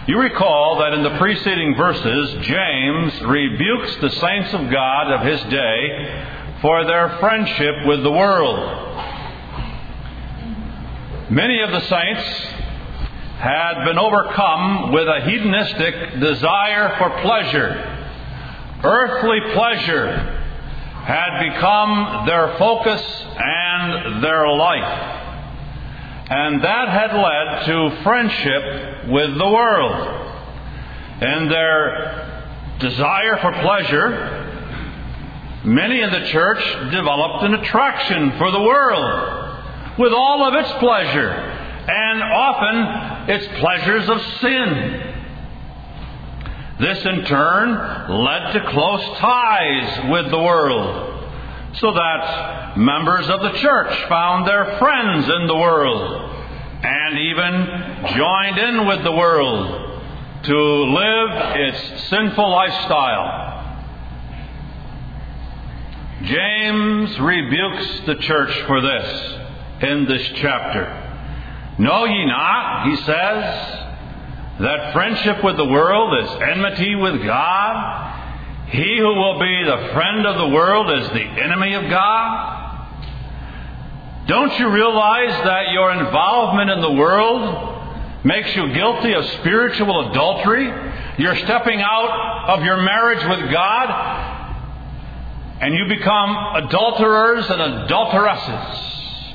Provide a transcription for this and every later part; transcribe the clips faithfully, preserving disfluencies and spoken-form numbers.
You recall that in the preceding verses, James rebukes the saints of God of his day for their friendship with the world. Many of the saints had been overcome with a hedonistic desire for pleasure. Earthly pleasure had become their focus and their life. And that had led to friendship with the world. And their desire for pleasure, many in the church developed an attraction for the world with all of its pleasure, and often its pleasures of sin. This in turn led to close ties with the world, so that members of the church found their friends in the world and even joined in with the world to live its sinful lifestyle. James rebukes the church for this in this chapter. Know ye not, he says, that friendship with the world is enmity with God? He who will be the friend of the world is the enemy of God? Don't you realize that your involvement in the world makes you guilty of spiritual adultery? You're stepping out of your marriage with God, and you become adulterers and adulteresses.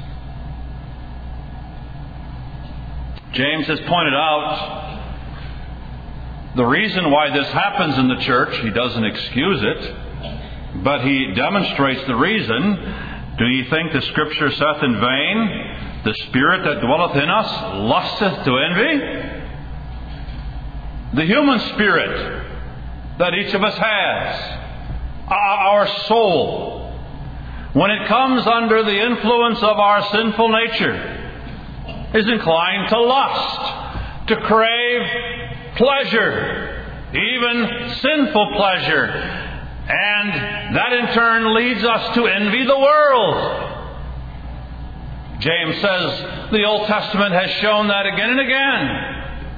James has pointed out the reason why this happens in the church. He doesn't excuse it, but he demonstrates the reason. Do ye think the Scripture saith in vain, the Spirit that dwelleth in us lusteth to envy? The human spirit that each of us has, our soul, when it comes under the influence of our sinful nature, is inclined to lust, to crave pleasure, even sinful pleasure. And that in turn leads us to envy the world. James says the Old Testament has shown that again and again.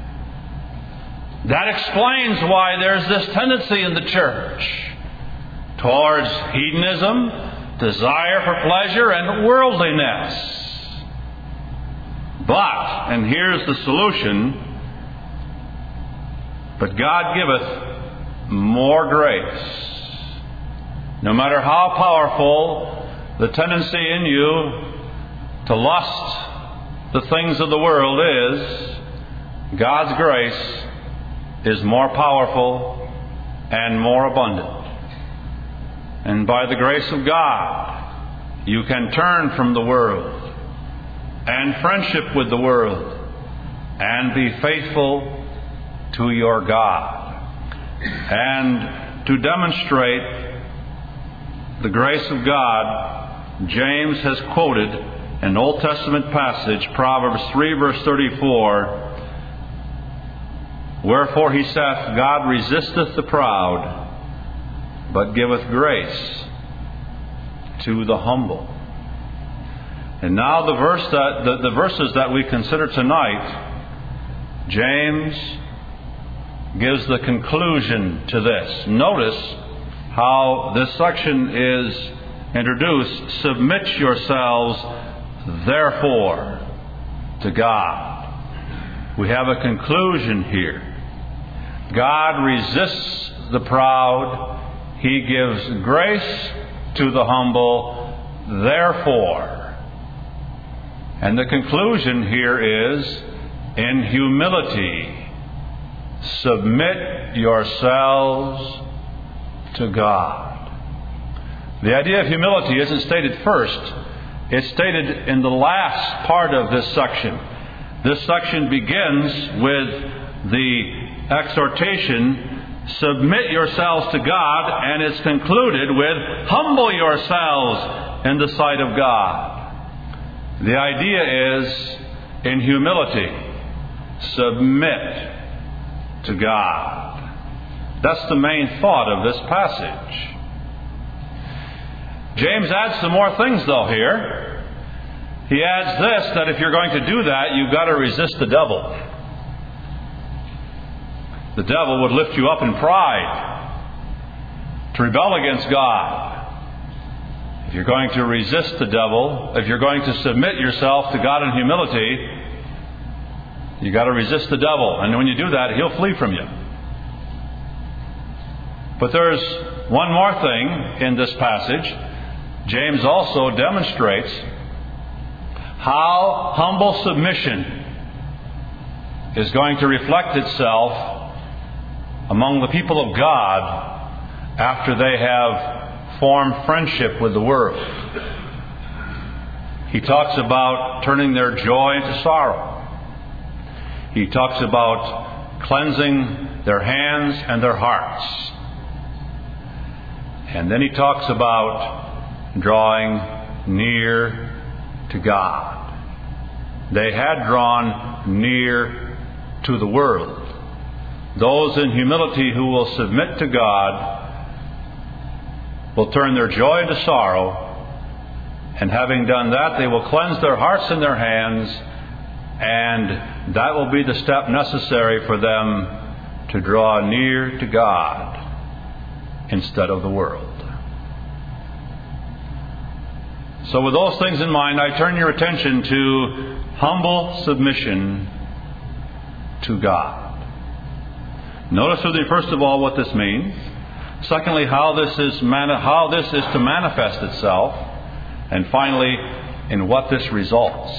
That explains why there's this tendency in the church towards hedonism, desire for pleasure, and worldliness. But, and here's the solution, but God giveth more grace. No matter how powerful the tendency in you to lust the things of the world is, God's grace is more powerful and more abundant. And by the grace of God, you can turn from the world and friendship with the world and be faithful to your God. And to demonstrate the grace of God, James has quoted an Old Testament passage, Proverbs three, verse thirty-four. Wherefore he saith, God resisteth the proud, but giveth grace to the humble. And now the verse that the, the verses that we consider tonight, James gives the conclusion to this. Notice how this section is introduced. Submit yourselves, therefore, to God. We have a conclusion here. God resists the proud. He gives grace to the humble, therefore. And the conclusion here is, in humility, submit yourselves to God. The idea of humility isn't stated first. It's stated in the last part of this section. This section begins with the exhortation, submit yourselves to God, and it's concluded with, humble yourselves in the sight of God. The idea is, in humility, submit to God. That's the main thought of this passage. James adds some more things, though, here. He adds this, that if you're going to do that, you've got to resist the devil. The devil would lift you up in pride to rebel against God. If you're going to resist the devil, if you're going to submit yourself to God in humility, you've got to resist the devil. And when you do that, he'll flee from you. But there's one more thing in this passage. James also demonstrates how humble submission is going to reflect itself among the people of God after they have formed friendship with the world. He talks about turning their joy into sorrow. He talks about cleansing their hands and their hearts. And then he talks about drawing near to God. They had drawn near to the world. Those in humility who will submit to God will turn their joy into sorrow, and having done that, they will cleanse their hearts and their hands, and that will be the step necessary for them to draw near to God instead of the world. So with those things in mind, I turn your attention to humble submission to God. Notice with me, first of all, what this means. Secondly, how this is mani- how this is to manifest itself. And finally, in what this results.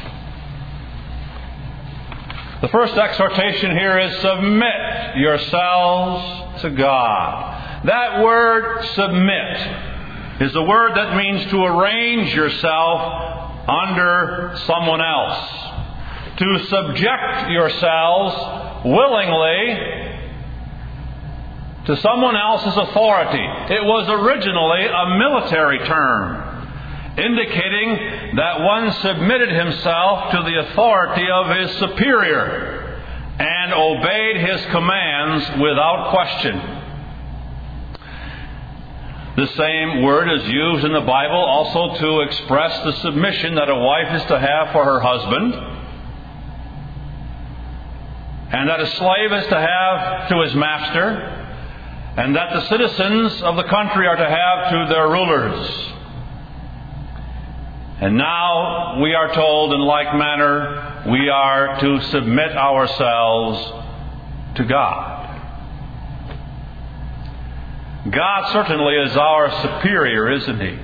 The first exhortation here is submit yourselves to God. That word submit is a word that means to arrange yourself under someone else. To subject yourselves willingly to someone else's authority. It was originally a military term, indicating that one submitted himself to the authority of his superior and obeyed his commands without question. The same word is used in the Bible also to express the submission that a wife is to have for her husband, and that a slave is to have to his master, and that the citizens of the country are to have to their rulers. And now we are told in like manner we are to submit ourselves to God. God certainly is our superior, isn't He?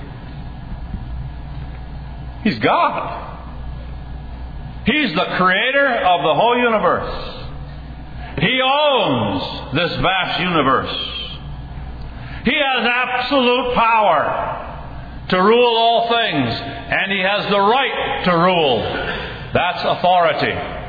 He's God. He's the creator of the whole universe. He owns this vast universe. He has absolute power to rule all things, and He has the right to rule. That's authority.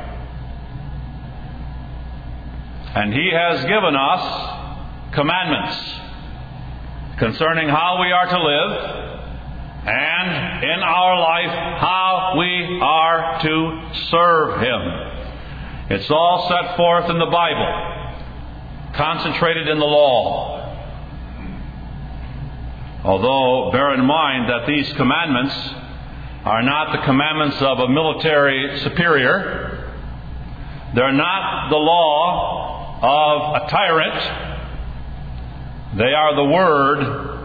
And He has given us commandments concerning how we are to live, and in our life how we are to serve Him. It's all set forth in the Bible, concentrated in the law. Although, bear in mind that these commandments are not the commandments of a military superior. They're not the law of a tyrant. They are the word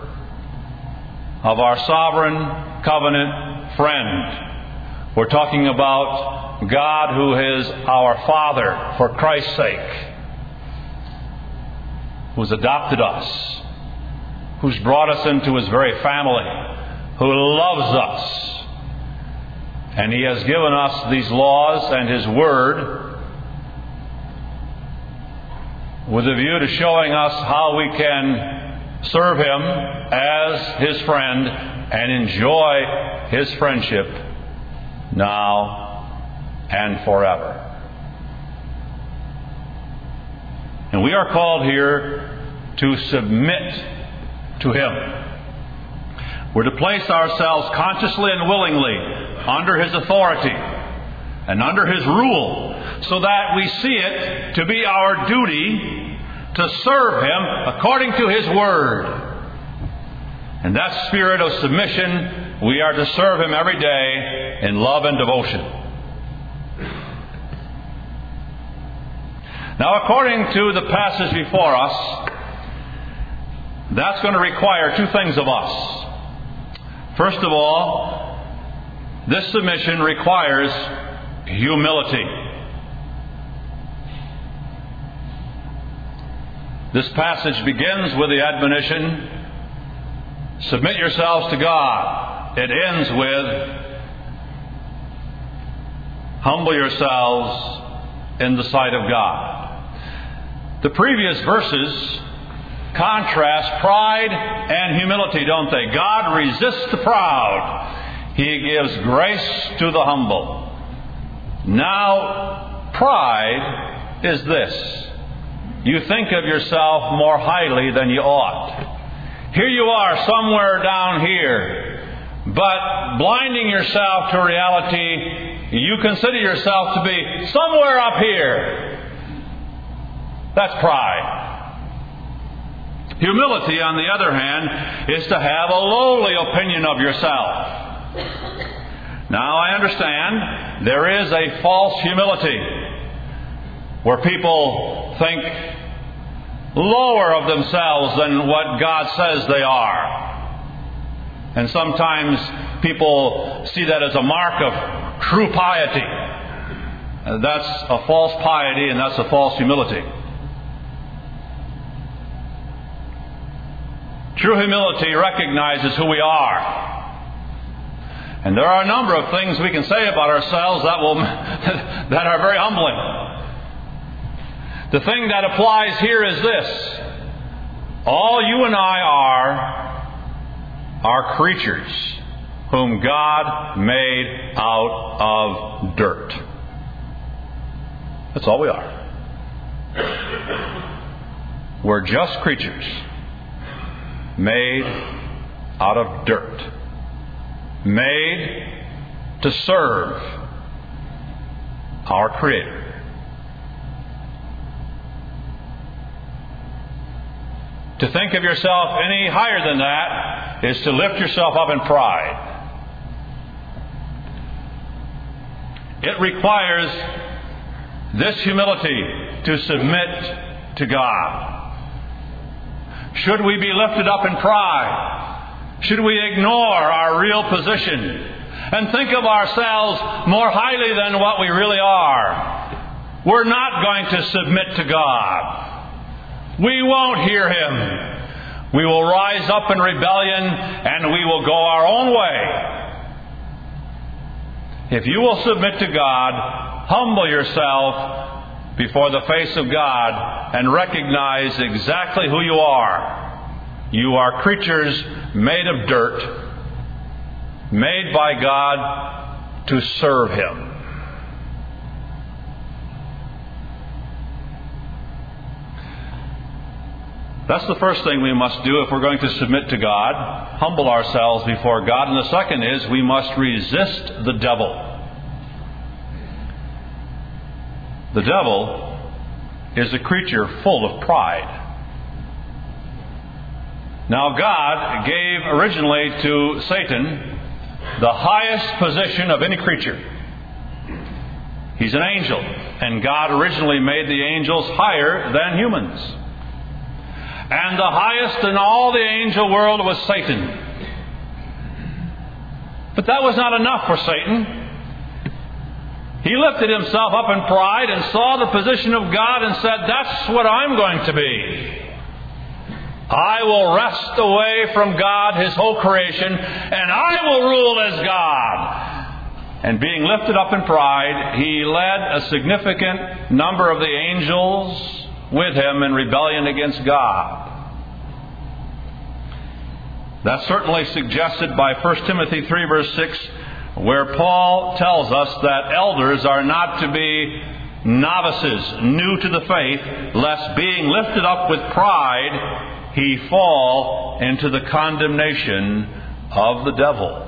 of our sovereign covenant friend. We're talking about God, who is our Father for Christ's sake, who's adopted us, who's brought us into His very family, who loves us. And He has given us these laws and His Word with a view to showing us how we can serve Him as His friend and enjoy His friendship now and forever. And we are called here to submit to Him. We're to place ourselves consciously and willingly under His authority and under His rule, so that we see it to be our duty to serve Him according to His Word. In that spirit of submission, we are to serve Him every day in love and devotion. Now, according to the passage before us, that's going to require two things of us. First of all, this submission requires humility. This passage begins with the admonition, submit yourselves to God. It ends with, humble yourselves in the sight of God. The previous verses contrast pride and humility, don't they? God resists the proud. He gives grace to the humble. Now, pride is this. You think of yourself more highly than you ought. Here you are, somewhere down here, but blinding yourself to reality, you consider yourself to be somewhere up here. That's pride. Humility, on the other hand, is to have a lowly opinion of yourself. Now, I understand there is a false humility where people think lower of themselves than what God says they are. And sometimes people see that as a mark of true piety. That's a false piety, and that's a false humility. True humility recognizes who we are. And there are a number of things we can say about ourselves that will that are very humbling. The thing that applies here is this. All you and I are are creatures whom God made out of dirt. That's all we are. We're just creatures made out of dirt, made to serve our Creator. To think of yourself any higher than that is to lift yourself up in pride. It requires this humility to submit to God. Should we be lifted up in pride? Should we ignore our real position and think of ourselves more highly than what we really are? We're not going to submit to God. We won't hear Him. We will rise up in rebellion and we will go our own way. If you will submit to God, humble yourself before the face of God and recognize exactly who you are. You are creatures made of dirt, made by God to serve Him. That's the first thing we must do if we're going to submit to God, humble ourselves before God. And the second is we must resist the devil. The devil is a creature full of pride. Now, God gave originally to Satan the highest position of any creature. He's an angel, and God originally made the angels higher than humans. And the highest in all the angel world was Satan. But that was not enough for Satan. He lifted himself up in pride and saw the position of God and said, that's what I'm going to be. I will wrest away from God His whole creation, and I will rule as God. And being lifted up in pride, he led a significant number of the angels with him in rebellion against God. That's certainly suggested by First Timothy three verse six, where Paul tells us that elders are not to be novices, new to the faith, lest being lifted up with pride, he fall into the condemnation of the devil.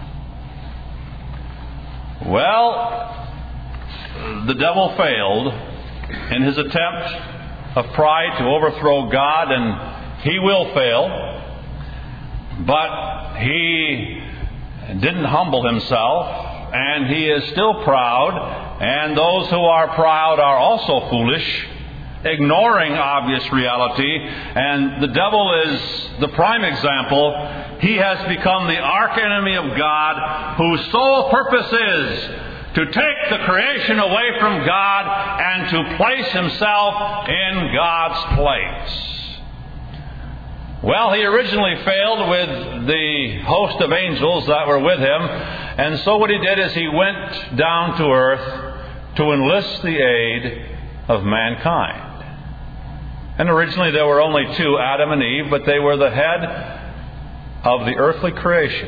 Well, the devil failed in his attempt of pride to overthrow God, and he will fail. But he didn't humble himself, and he is still proud, and those who are proud are also foolish. ignoring obvious reality, and the devil is the prime example. He has become the archenemy of God, whose sole purpose is to take the creation away from God and to place himself in God's place. Well, he originally failed with the host of angels that were with him, and so what he did is he went down to earth to enlist the aid of mankind. And originally there were only two, Adam and Eve, but they were the head of the earthly creation.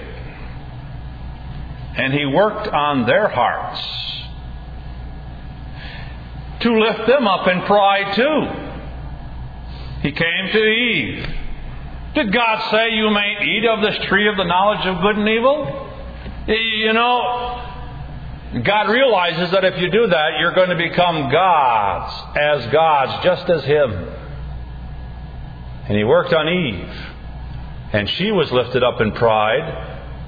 And he worked on their hearts to lift them up in pride too. He came to Eve. Did God say you may eat of this tree of the knowledge of good and evil? You know, God realizes that if you do that, you're going to become gods, as gods, just as Him. And He worked on Eve. And she was lifted up in pride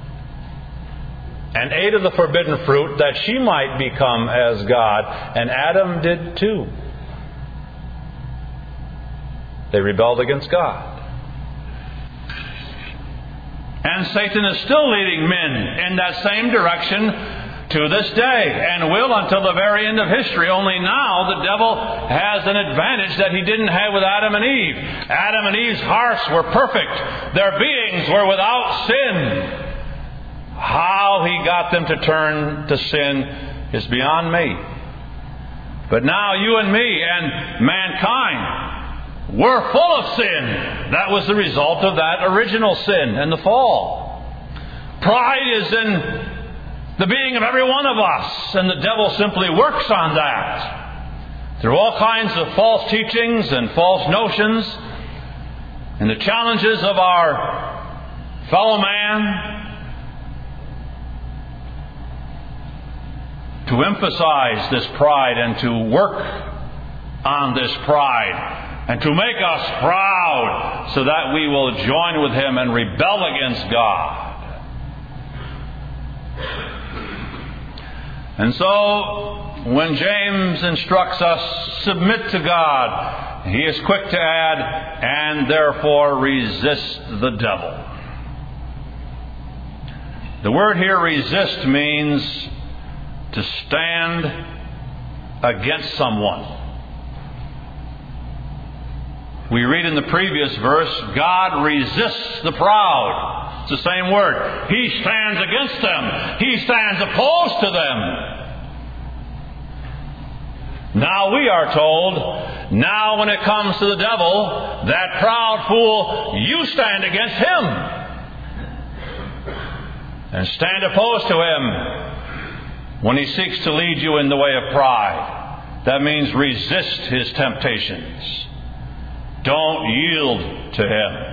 and ate of the forbidden fruit that she might become as God. And Adam did too. They rebelled against God. And Satan is still leading men in that same direction to this day, and will until the very end of history. Only now the devil has an advantage that he didn't have with Adam and Eve. Adam and Eve's hearts were perfect. Their beings were without sin. How he got them to turn to sin is beyond me. But now you and me and mankind, we're full of sin. That was the result of that original sin and the fall. Pride is in the being of every one of us, and the devil simply works on that through all kinds of false teachings and false notions and the challenges of our fellow man to emphasize this pride and to work on this pride and to make us proud so that we will join with him and rebel against God. And so, when James instructs us, submit to God, he is quick to add, and therefore resist the devil. The word here, resist, means to stand against someone. We read in the previous verse, God resists the proud. It's the same word. He stands against them. He stands opposed to them. Now we are told, now when it comes to the devil, that proud fool, you stand against him. And stand opposed to him when he seeks to lead you in the way of pride. That means resist his temptations. Don't yield to him.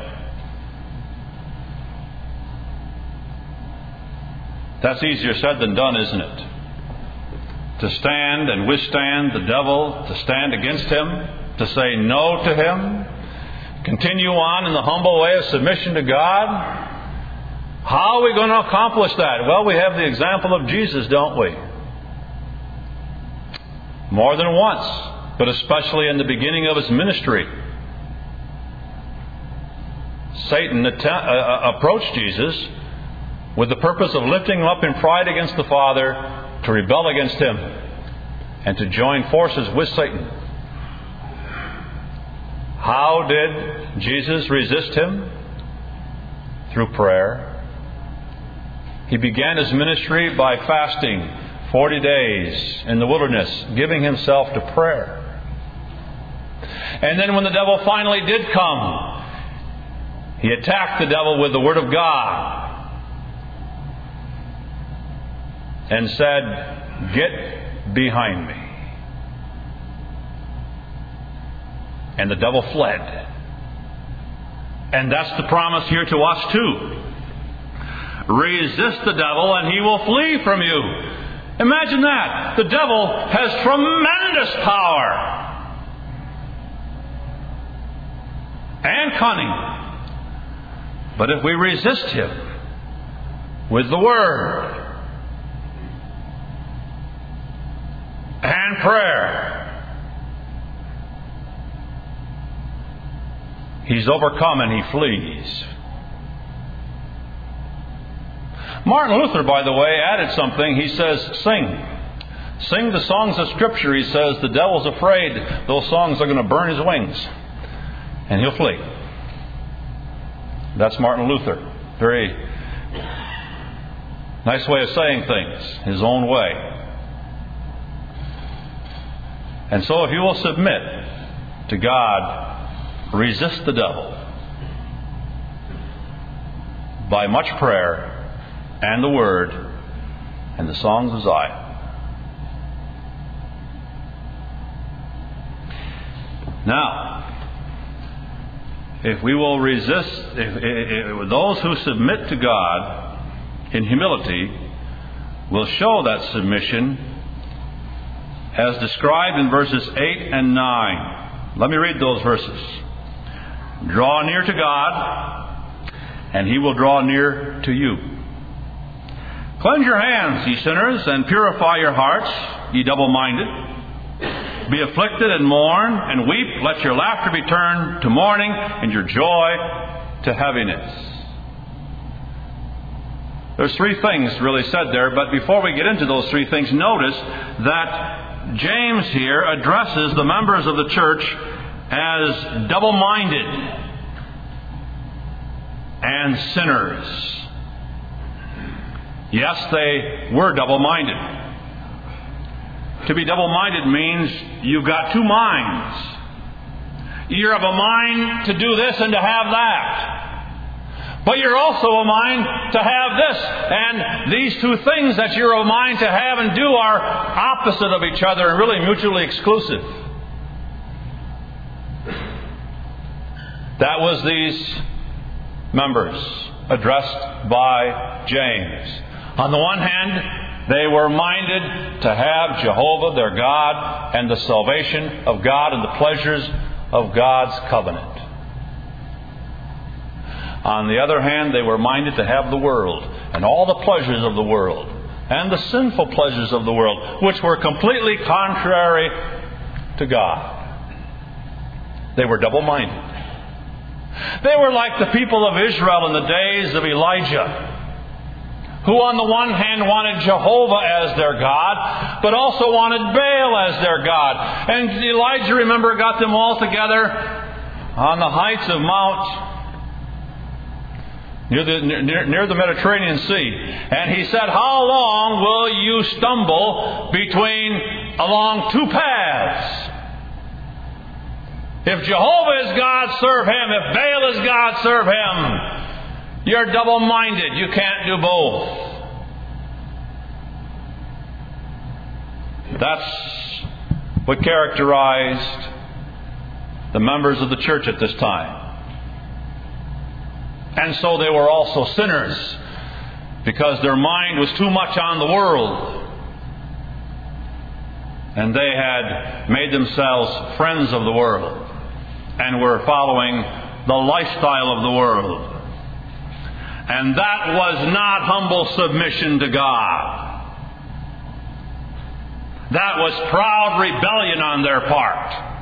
That's easier said than done, isn't it? To stand and withstand the devil, to stand against him, to say no to him, continue on in the humble way of submission to God. How are we going to accomplish that? Well, we have the example of Jesus, don't we? More than once, but especially in the beginning of his ministry. Satan att- uh, approached Jesus with the purpose of lifting him up in pride against the Father, to rebel against him, and to join forces with Satan. How did Jesus resist him? Through prayer. He began his ministry by fasting forty days in the wilderness, giving himself to prayer. And then when the devil finally did come, he attacked the devil with the Word of God and said, "Get behind me." And the devil fled. And that's the promise here to us too. Resist the devil and he will flee from you. Imagine that. The devil has tremendous power and cunning. But if we resist him with the Word and prayer he's overcome and he flees. Martin Luther, by the way, added something. He says, sing. Sing the songs of Scripture. He says, the devil's afraid those songs are going to burn his wings. And he'll flee. That's Martin Luther. Very nice way of saying things. His own way. And so if you will submit to God, resist the devil by much prayer and the Word and the songs of Zion. Now, if we will resist, if, if, if those who submit to God in humility will show that submission as described in verses eight and nine. Let me read those verses. Draw near to God, and He will draw near to you. Cleanse your hands, ye sinners, and purify your hearts, ye double-minded. Be afflicted and mourn and weep. Let your laughter be turned to mourning and your joy to heaviness. There's three things really said there, but before we get into those three things, notice that James here addresses the members of the church as double-minded and sinners. Yes, they were double-minded. To be double-minded means you've got two minds. You're of a mind to do this and to have that. But you're also a mind to have this. And these two things that you're of a mind to have and do are opposite of each other and really mutually exclusive. That was these members addressed by James. On the one hand, they were minded to have Jehovah their God and the salvation of God and the pleasures of God's covenant. On the other hand, they were minded to have the world and all the pleasures of the world and the sinful pleasures of the world, which were completely contrary to God. They were double-minded. They were like the people of Israel in the days of Elijah, who on the one hand wanted Jehovah as their God, but also wanted Baal as their God. And Elijah, remember, got them all together on the heights of Mount, near the, near, near the Mediterranean Sea. And he said, how long will you stumble between along two paths? If Jehovah is God, serve Him. If Baal is God, serve Him. You're double-minded. You can't do both. That's what characterized the members of the church at this time. And so they were also sinners, because their mind was too much on the world. And they had made themselves friends of the world and were following the lifestyle of the world. And that was not humble submission to God. That was proud rebellion on their part.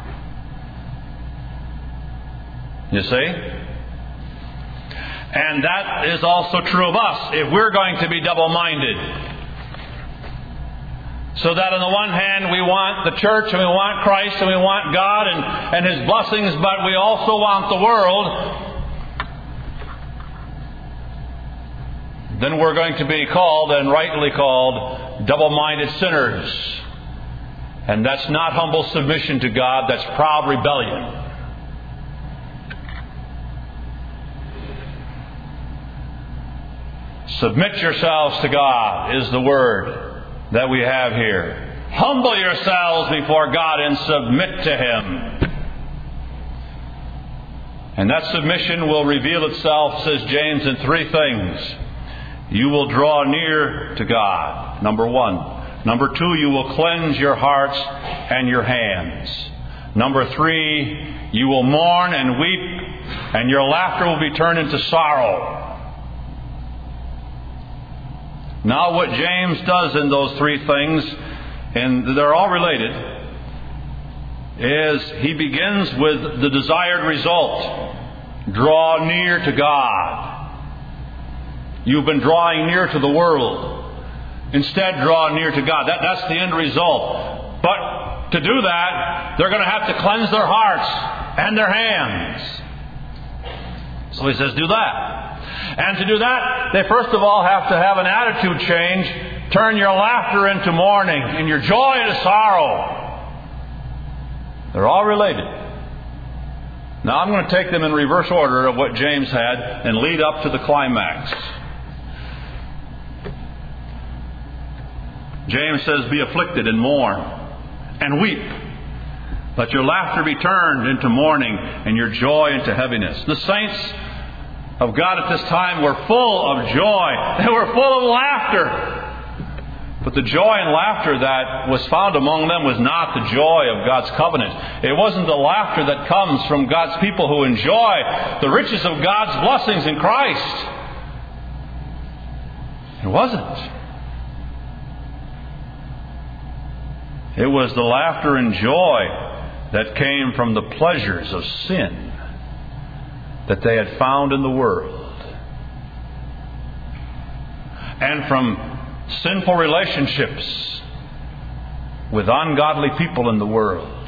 You see? And that is also true of us if we're going to be double-minded. So that on the one hand we want the church and we want Christ and we want God and, and His blessings, but we also want the world. Then we're going to be called, and rightly called, double-minded sinners. And that's not humble submission to God, that's proud rebellion. Submit yourselves to God is the word that we have here. Humble yourselves before God and submit to Him. And that submission will reveal itself, says James, in three things. You will draw near to God, number one. Number two, you will cleanse your hearts and your hands. Number three, you will mourn and weep, and your laughter will be turned into sorrow. Now what James does in those three things, and they're all related, is he begins with the desired result. draw near to God. You've been drawing near to the world. Instead, draw near to God. That, that's the end result. But to do that, they're going to have to cleanse their hearts and their hands. So he says, do that. And to do that, they first of all have to have an attitude change. Turn your laughter into mourning and your joy into sorrow. They're all related. Now I'm going to take them in reverse order of what James had and lead up to the climax. James says, be afflicted and mourn and weep. Let your laughter be turned into mourning and your joy into heaviness. The saints of God at this time were full of joy. They were full of laughter. But the joy and laughter that was found among them was not the joy of God's covenant. It wasn't the laughter that comes from God's people who enjoy the riches of God's blessings in Christ. It wasn't. It was the laughter and joy that came from the pleasures of sin that they had found in the world. And from sinful relationships with ungodly people in the world.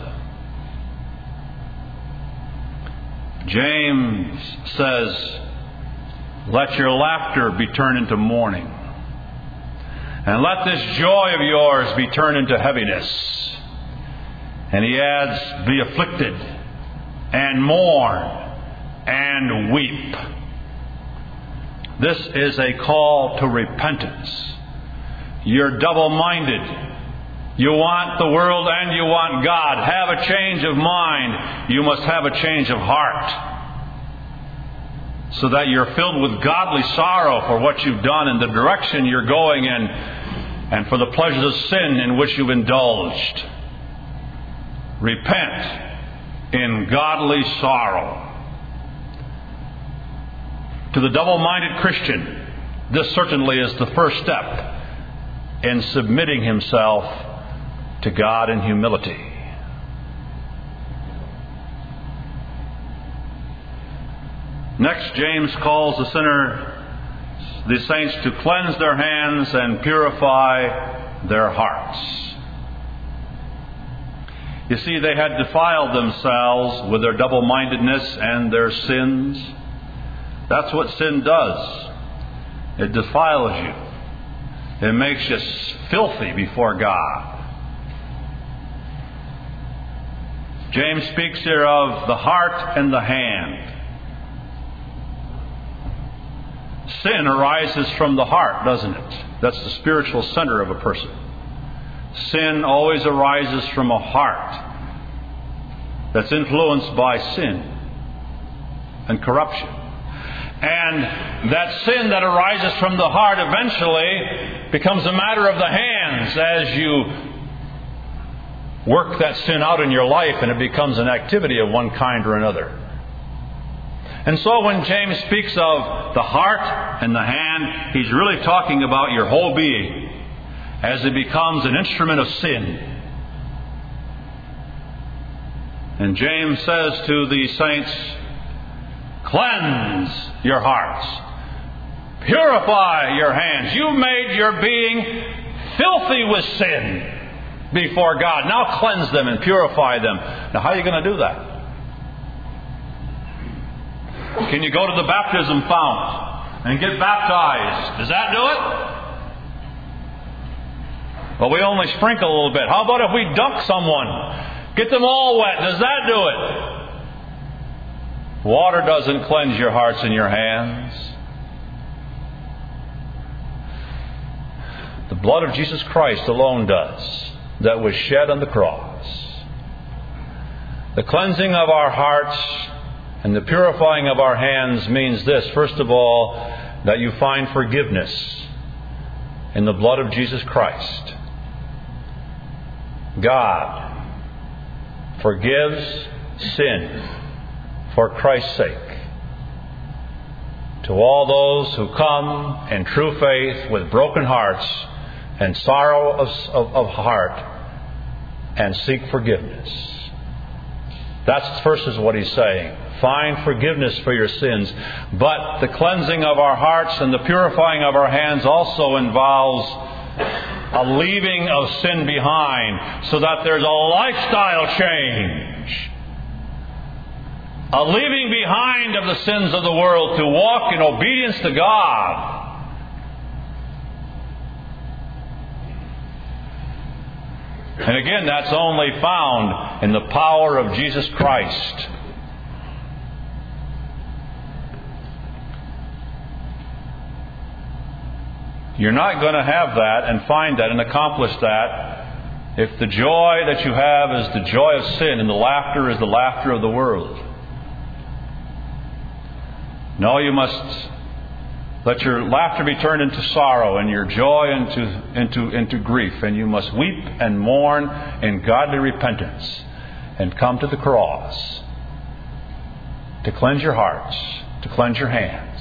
James says, let your laughter be turned into mourning. And let this joy of yours be turned into heaviness. And he adds, be afflicted and mourn and weep. This is a call to repentance. You're double-minded. You want the world and you want God. Have a change of mind. You must have a change of heart. So that you're filled with godly sorrow for what you've done and the direction you're going in, and for the pleasures of sin in which you've indulged. Repent in godly sorrow. To the double-minded Christian, this certainly is the first step in submitting himself to God in humility. Next, James calls the sinner, the saints, to cleanse their hands and purify their hearts. You see, they had defiled themselves with their double-mindedness and their sins. That's what sin does. It defiles you. It makes you filthy before God. James speaks here of the heart and the hand. Sin arises from the heart, doesn't it? That's the spiritual center of a person. Sin always arises from a heart that's influenced by sin and corruption. And that sin that arises from the heart eventually becomes a matter of the hands as you work that sin out in your life, and it becomes an activity of one kind or another. And so when James speaks of the heart and the hand, he's really talking about your whole being as it becomes an instrument of sin. And James says to the saints, cleanse your hearts. Purify your hands. You made your being filthy with sin before God. Now cleanse them and purify them. Now how are you going to do that? Can you go to the baptism fount and get baptized? Does that do it? Well, we only sprinkle a little bit. How about if we dunk someone? Get them all wet. Does that do it? Water doesn't cleanse your hearts and your hands. The blood of Jesus Christ alone does, that was shed on the cross. The cleansing of our hearts and the purifying of our hands means this, first of all, that you find forgiveness in the blood of Jesus Christ. God forgives sin for Christ's sake to all those who come in true faith with broken hearts and sorrow of, of, of heart and seek forgiveness. That's first is what he's saying. Find forgiveness for your sins. But the cleansing of our hearts and the purifying of our hands also involves a leaving of sin behind, so that there's a lifestyle change. A leaving behind of the sins of the world to walk in obedience to God. And again, that's only found in the power of Jesus Christ. You're not going to have that and find that and accomplish that if the joy that you have is the joy of sin and the laughter is the laughter of the world. No, you must let your laughter be turned into sorrow and your joy into, into, into grief. And you must weep and mourn in godly repentance and come to the cross to cleanse your hearts, to cleanse your hands.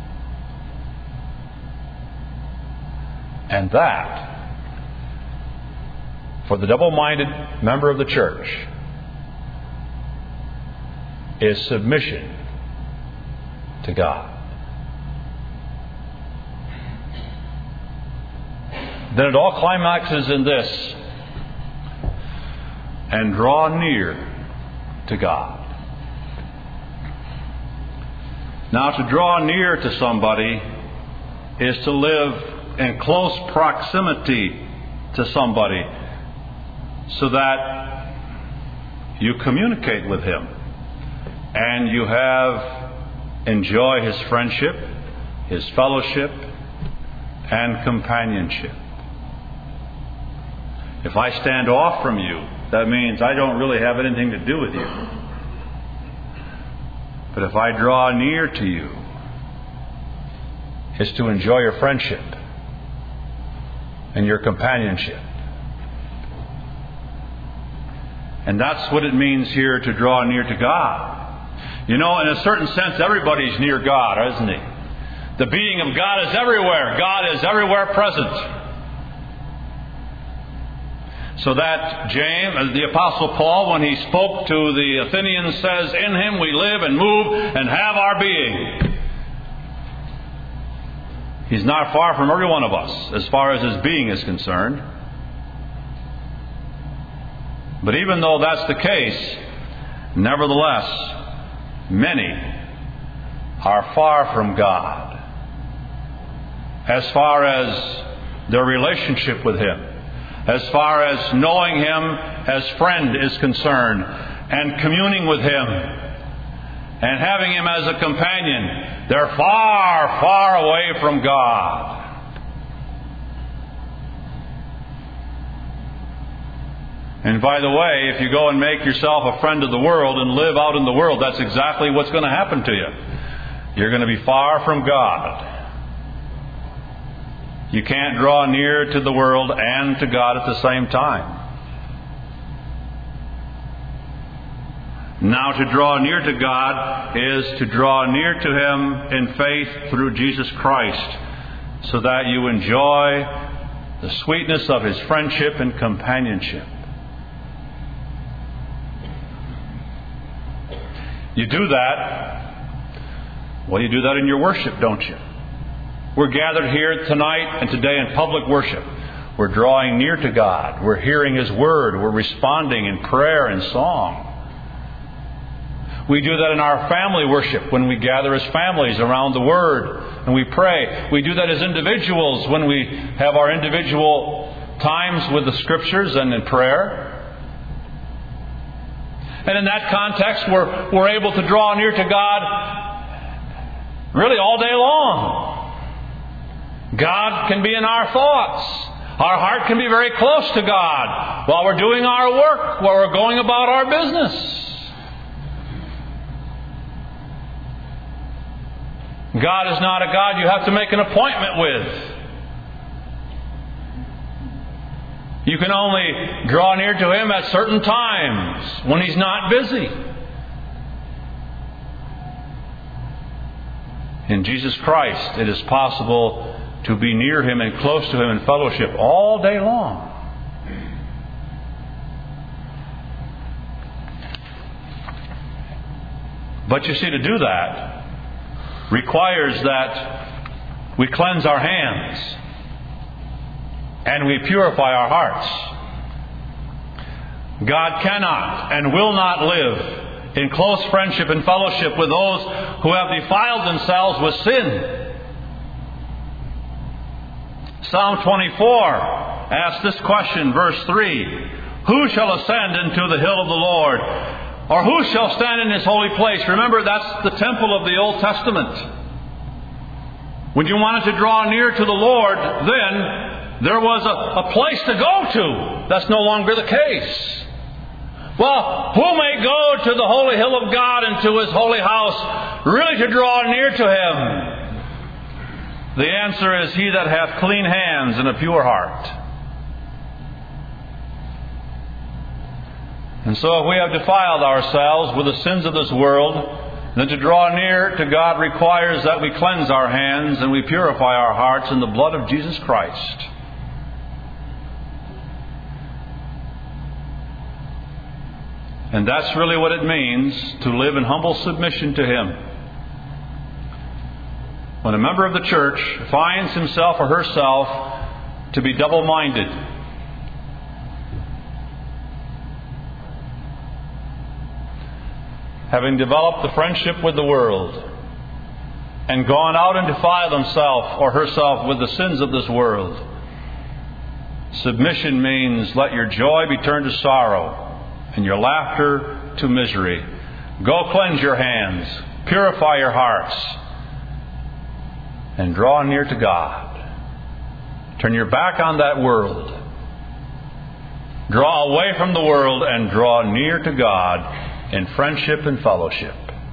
And that, for the double-minded member of the church, is submission to God. Then it all climaxes in this: and draw near to God. Now, to draw near to somebody is to live in close proximity to somebody so that you communicate with him and you have enjoy his friendship, his fellowship, and companionship. If I stand off from you, that means I don't really have anything to do with you. But if I draw near to you, it's to enjoy your friendship and your companionship. And that's what it means here to draw near to God. You know, in a certain sense, everybody's near God, isn't he? The being of God is everywhere. God is everywhere present. So that James, the Apostle Paul, when he spoke to the Athenians, says, "In him we live and move and have our being." He's not far from every one of us as far as his being is concerned. But even though that's the case, nevertheless, many are far from God as far as their relationship with him, as far as knowing him as friend is concerned, and communing with him, and having him as a companion. They're far, far away from God. And by the way, if you go and make yourself a friend of the world and live out in the world, that's exactly what's going to happen to you. You're going to be far from God. You can't draw near to the world and to God at the same time. Now, to draw near to God is to draw near to him in faith through Jesus Christ, so that you enjoy the sweetness of his friendship and companionship. You do that, well, you do that in your worship, don't you? We're gathered here tonight and today in public worship. We're drawing near to God. We're hearing his word. We're responding in prayer and song. We do that in our family worship when we gather as families around the Word and we pray. We do that as individuals when we have our individual times with the Scriptures and in prayer. And in that context, we're, we're able to draw near to God really all day long. God can be in our thoughts. Our heart can be very close to God while we're doing our work, while we're going about our business. God is not a God you have to make an appointment with. You can only draw near to him at certain times when he's not busy. In Jesus Christ, it is possible to be near him and close to him in fellowship all day long. But you see, to do that requires that we cleanse our hands and we purify our hearts. God cannot and will not live in close friendship and fellowship with those who have defiled themselves with sin. Psalm twenty-four asks this question, verse three, "Who shall ascend into the hill of the Lord? Or who shall stand in His holy place?" Remember, that's the temple of the Old Testament. When you wanted to draw near to the Lord, then there was a, a place to go to. That's no longer the case. Well, who may go to the holy hill of God and to His holy house, really to draw near to Him? The answer is, he that hath clean hands and a pure heart. And so if we have defiled ourselves with the sins of this world, then to draw near to God requires that we cleanse our hands and we purify our hearts in the blood of Jesus Christ. And that's really what it means to live in humble submission to Him. When a member of the church finds himself or herself to be double-minded, having developed the friendship with the world and gone out and defiled himself or herself with the sins of this world, submission means let your joy be turned to sorrow and your laughter to misery. Go cleanse your hands, purify your hearts, and draw near to God. Turn your back on that world. Draw away from the world and draw near to God in friendship and fellowship.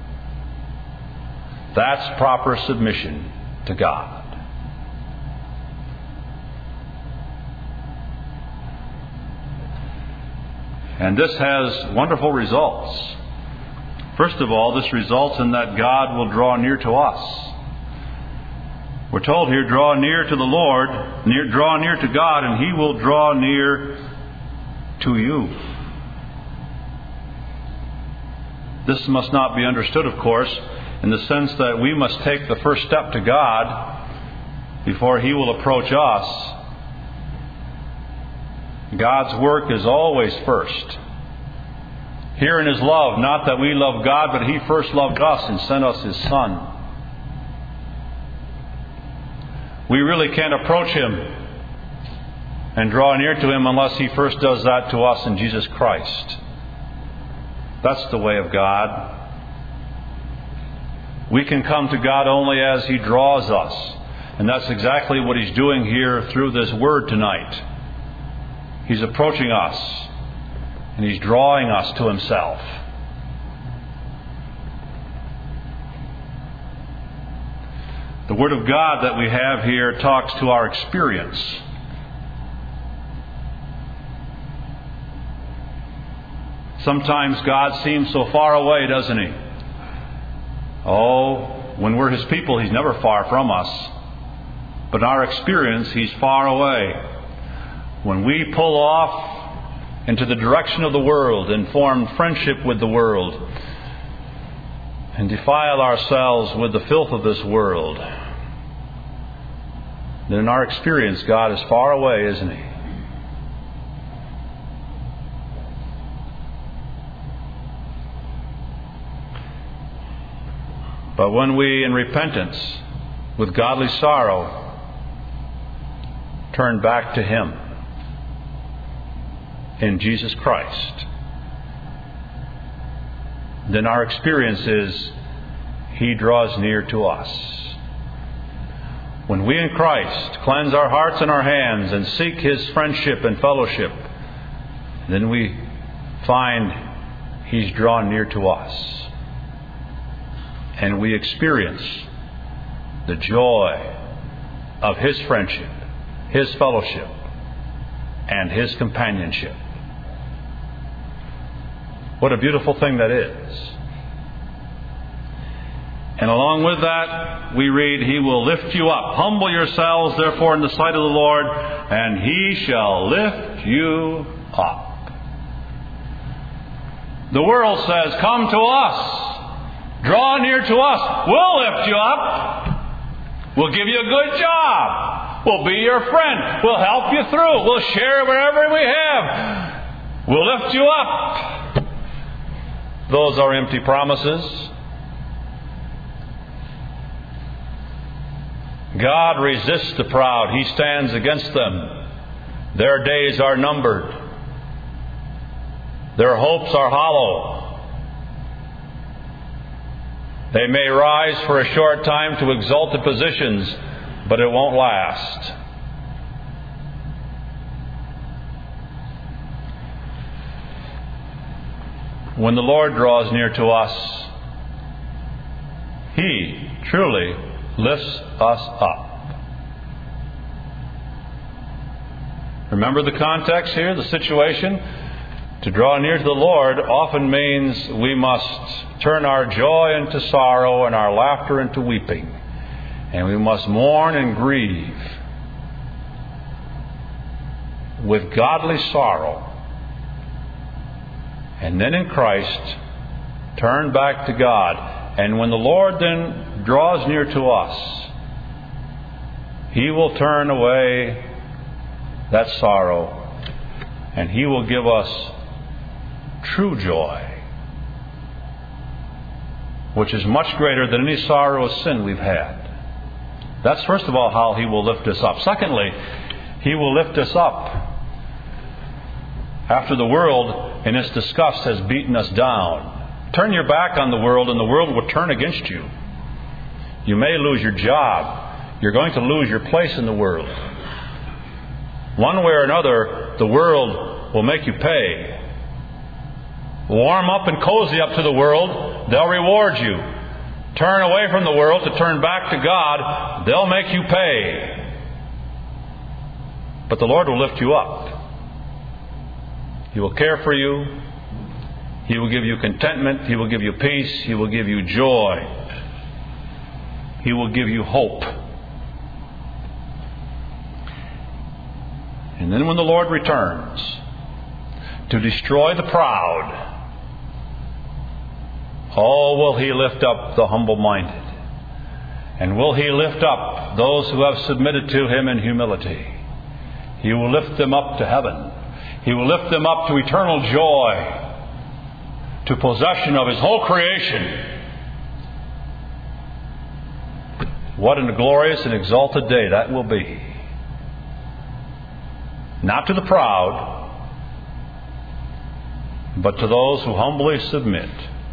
That's proper submission to God. And this has wonderful results. First of all, this results in that God will draw near to us. We're told here, draw near to the Lord, near, draw near to God, and He will draw near to you. This must not be understood, of course, in the sense that we must take the first step to God before He will approach us. God's work is always first. Here in His love, not that we love God, but He first loved us and sent us His Son. We really can't approach Him and draw near to Him unless He first does that to us in Jesus Christ. That's the way of God. We can come to God only as He draws us. And that's exactly what He's doing here through this Word tonight. He's approaching us and He's drawing us to Himself. The Word of God that we have here talks to our experience. Sometimes God seems so far away, doesn't He? Oh, when we're His people, He's never far from us. But in our experience, He's far away. When we pull off into the direction of the world and form friendship with the world and defile ourselves with the filth of this world, then in our experience, God is far away, isn't He? But when we, in repentance, with godly sorrow, turn back to Him in Jesus Christ, then our experience is He draws near to us. When we in Christ cleanse our hearts and our hands and seek His friendship and fellowship, then we find He's drawn near to us. And we experience the joy of His friendship, His fellowship, and His companionship. What a beautiful thing that is. And along with that, we read, He will lift you up. Humble yourselves, therefore, in the sight of the Lord, and He shall lift you up. The world says, come to us. Draw near to us. We'll lift you up. We'll give you a good job. We'll be your friend. We'll help you through. We'll share whatever we have. We'll lift you up. Those are empty promises. God resists the proud. He stands against them. Their days are numbered. Their hopes are hollow. They may rise for a short time to exalted positions, but it won't last. When the Lord draws near to us, He truly lifts us up. Remember the context here, the situation? To draw near to the Lord often means we must turn our joy into sorrow and our laughter into weeping. And we must mourn and grieve with godly sorrow. And then in Christ, turn back to God. And when the Lord then draws near to us, He will turn away that sorrow, and He will give us true joy, which is much greater than any sorrow of sin we've had. That's first of all how He will lift us up. Secondly, He will lift us up after the world in its disgust has beaten us down. Turn your back on the world and the world will turn against you. You may lose your job. You're going to lose your place in the world. One way or another, the world will make you pay. Warm up and cozy up to the world, they'll reward you. Turn away from the world to turn back to God, they'll make you pay. But the Lord will lift you up. He will care for you. He will give you contentment. He will give you peace. He will give you joy. He will give you hope. And then when the Lord returns to destroy the proud, oh, will He lift up the humble-minded. And will He lift up those who have submitted to Him in humility. He will lift them up to heaven. He will lift them up to eternal joy, to possession of His whole creation. What a glorious and exalted day that will be. Not to the proud, but to those who humbly submit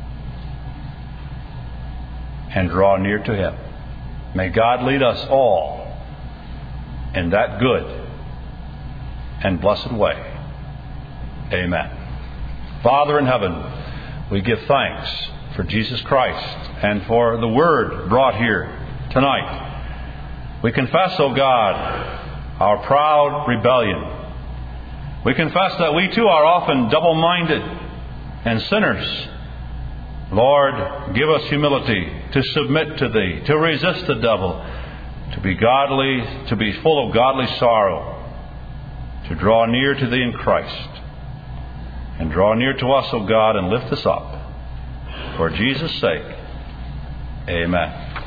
and draw near to Him. May God lead us all in that good and blessed way. Amen. Father in heaven, we give thanks for Jesus Christ and for the Word brought here tonight. We confess, O God, our proud rebellion. We confess that we too are often double-minded and sinners. Lord, give us humility to submit to Thee, to resist the devil, to be godly, to be full of godly sorrow, to draw near to Thee in Christ. And draw near to us, O God, and lift us up. For Jesus' sake, amen.